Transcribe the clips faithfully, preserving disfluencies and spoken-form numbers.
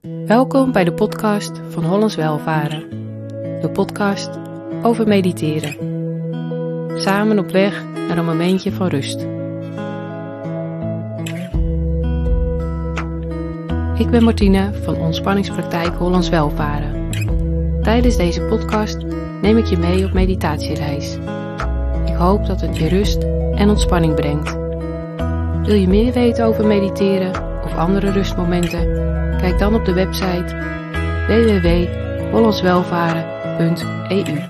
Welkom bij de podcast van Hollands Welvaren. De podcast over mediteren. Samen op weg naar een momentje van rust. Ik ben Martine van Ontspanningspraktijk Hollands Welvaren. Tijdens deze podcast neem ik je mee op meditatiereis. Ik hoop dat het je rust en ontspanning brengt. Wil je meer weten over mediteren of andere rustmomenten? Kijk dan op de website w w w punt hollandswelvaren punt e u.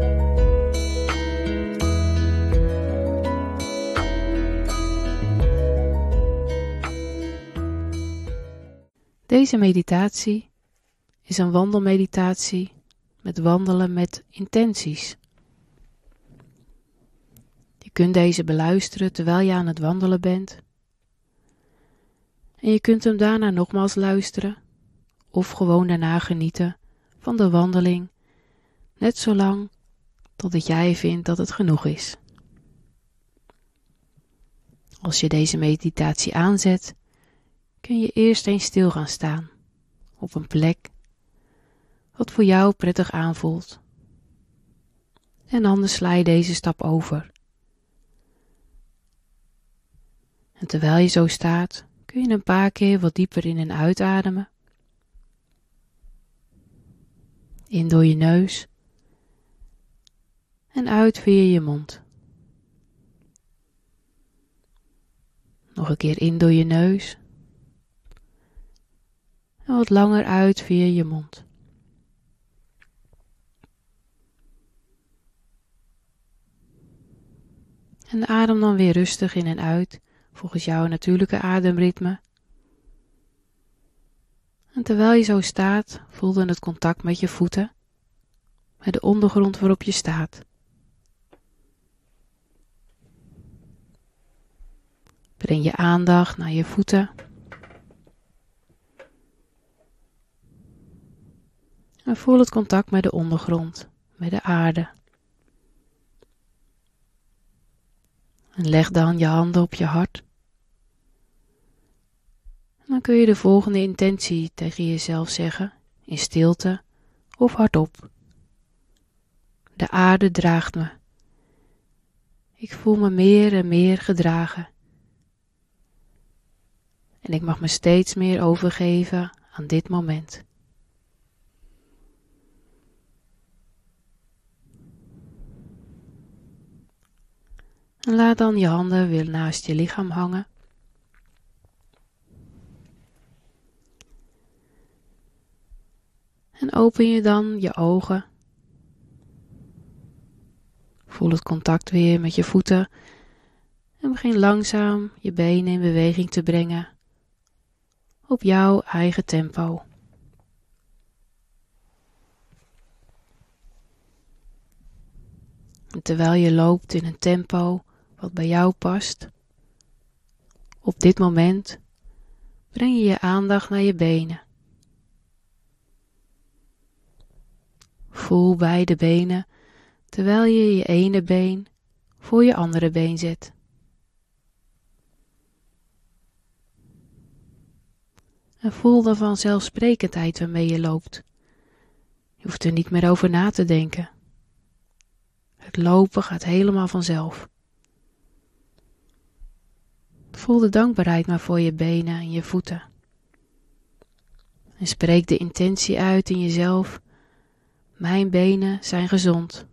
Deze meditatie is een wandelmeditatie met wandelen met intenties. Je kunt deze beluisteren terwijl je aan het wandelen bent. En je kunt hem daarna nogmaals luisteren of gewoon daarna genieten van de wandeling, net zolang totdat jij vindt dat het genoeg is. Als je deze meditatie aanzet, kun je eerst eens stil gaan staan op een plek wat voor jou prettig aanvoelt. En anders sla je deze stap over. En terwijl je zo staat, kun je een paar keer wat dieper in en uitademen. In door je neus en uit via je mond. Nog een keer in door je neus en wat langer uit via je mond. En adem dan weer rustig in en uit volgens jouw natuurlijke ademritme. En terwijl je zo staat, voel dan het contact met je voeten, met de ondergrond waarop je staat. Breng je aandacht naar je voeten. En voel het contact met de ondergrond, met de aarde. En leg dan je handen op je hart. En dan kun je de volgende intentie tegen jezelf zeggen, in stilte of hardop. De aarde draagt me. Ik voel me meer en meer gedragen. En ik mag me steeds meer overgeven aan dit moment. En laat dan je handen weer naast je lichaam hangen. En open je dan je ogen. Voel het contact weer met je voeten. En begin langzaam je benen in beweging te brengen. Op jouw eigen tempo. En terwijl je loopt in een tempo wat bij jou past, op dit moment breng je je aandacht naar je benen. Voel beide benen terwijl je je ene been voor je andere been zet. En voel de vanzelfsprekendheid waarmee je loopt. Je hoeft er niet meer over na te denken. Het lopen gaat helemaal vanzelf. Voel de dankbaarheid maar voor je benen en je voeten. En spreek de intentie uit in jezelf. Mijn benen zijn gezond.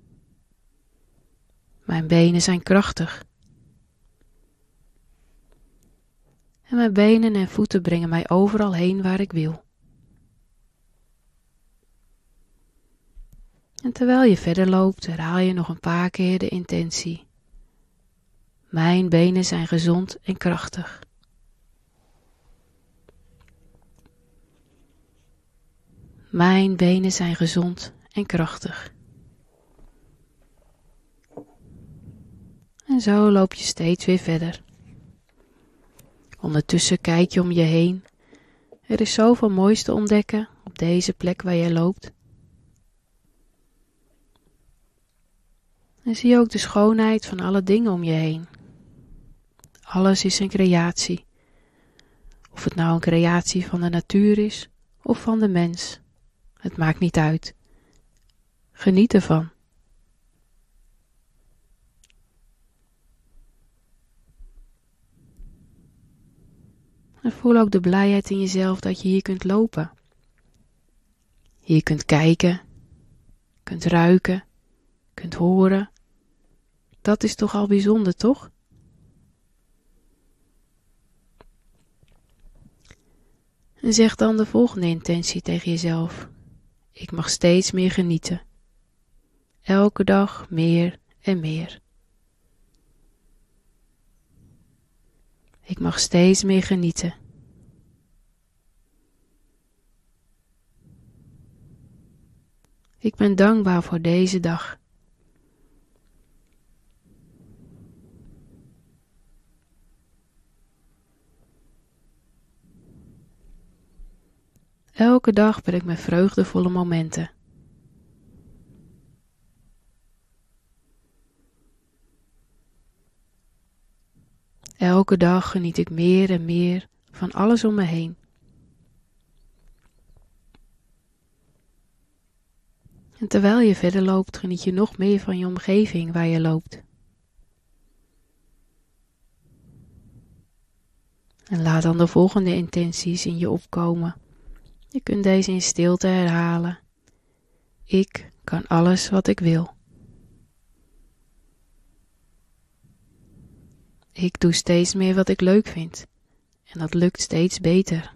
Mijn benen zijn krachtig. En mijn benen en voeten brengen mij overal heen waar ik wil. En terwijl je verder loopt, herhaal je nog een paar keer de intentie. Mijn benen zijn gezond en krachtig. Mijn benen zijn gezond en krachtig. En zo loop je steeds weer verder. Ondertussen kijk je om je heen. Er is zoveel moois te ontdekken op deze plek waar je loopt. En zie ook de schoonheid van alle dingen om je heen. Alles is een creatie. Of het nou een creatie van de natuur is, of van de mens. Het maakt niet uit. Geniet ervan. En voel ook de blijheid in jezelf dat je hier kunt lopen. Hier kunt kijken, kunt ruiken, kunt horen. Dat is toch al bijzonder, toch? En zeg dan de volgende intentie tegen jezelf. Ik mag steeds meer genieten. Elke dag meer en meer. Ik mag steeds meer genieten. Ik ben dankbaar voor deze dag. Elke dag ben ik met vreugdevolle momenten. Elke dag geniet ik meer en meer van alles om me heen. En terwijl je verder loopt, geniet je nog meer van je omgeving waar je loopt. En laat dan de volgende intenties in je opkomen. Je kunt deze in stilte herhalen. Ik kan alles wat ik wil. Ik doe steeds meer wat ik leuk vind. En dat lukt steeds beter.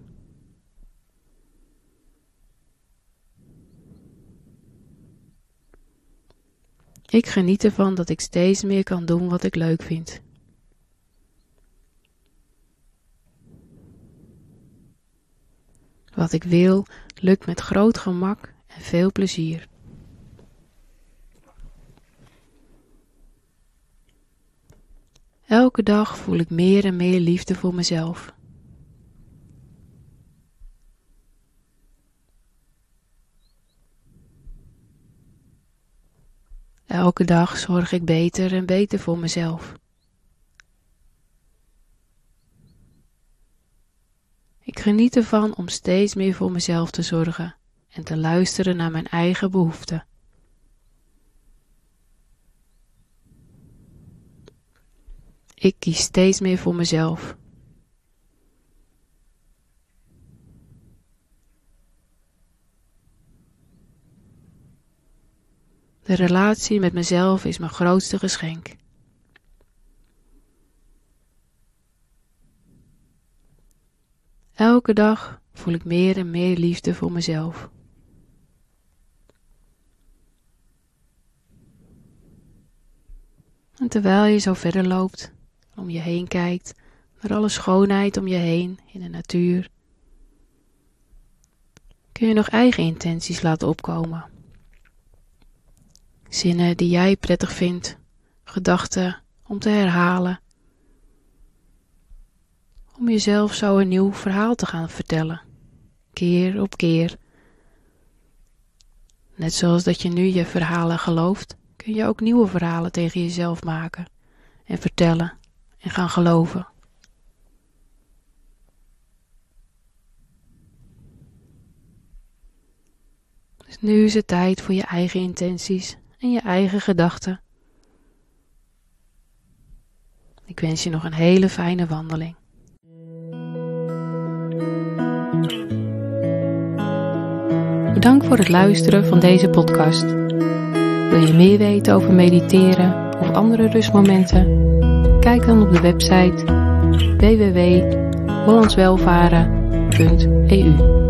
Ik geniet ervan dat ik steeds meer kan doen wat ik leuk vind. Wat ik wil, lukt met groot gemak en veel plezier. Elke dag voel ik meer en meer liefde voor mezelf. Elke dag zorg ik beter en beter voor mezelf. Ik geniet ervan om steeds meer voor mezelf te zorgen en te luisteren naar mijn eigen behoeften. Ik kies steeds meer voor mezelf. De relatie met mezelf is mijn grootste geschenk. Elke dag voel ik meer en meer liefde voor mezelf. En terwijl je zo verder loopt, om je heen kijkt, naar alle schoonheid om je heen in de natuur, kun je nog eigen intenties laten opkomen. Zinnen die jij prettig vindt, gedachten om te herhalen. Om jezelf zo een nieuw verhaal te gaan vertellen, keer op keer. Net zoals dat je nu je verhalen gelooft, kun je ook nieuwe verhalen tegen jezelf maken en vertellen en gaan geloven. Dus nu is het tijd voor je eigen intenties en je eigen gedachten. Ik wens je nog een hele fijne wandeling. Bedankt voor het luisteren van deze podcast. Wil je meer weten over mediteren of andere rustmomenten? Kijk dan op de website w w w punt hollandswelvaren punt e u.